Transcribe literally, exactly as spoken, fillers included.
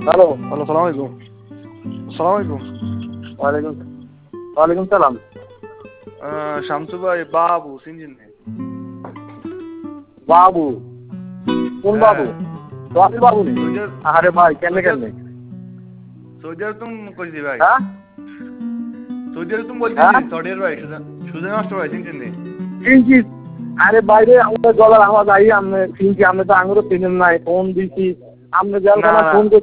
Hello hello, সালাম আলাইকুম। সালাম আলাইকুম। ওয়ালাইকুম ওয়ালাইকুম সালাম। আহ, শামসু ভাই, বাবু চিনছেন নি? বাবু? কোন বাবু? সোহাগ বাবু নি? সৌদি আরে ভাই কেমনে কেমনে? সৌদি আরব তুমি কইছি ভাই। হ্যাঁ সৌদি আরব তুমি বলছি হ্যাঁ সৌদি আরব ভাই, সুজন মাস্টার ভাই চিনছেন নি? চিনছি। আরে বাইরে আমাদের গলার আওয়াজ আই, আপনি চিনছি। আপনি তো আঙুরও চিনেন নাই, ফোন দিছি আপনি না যেন না ফোন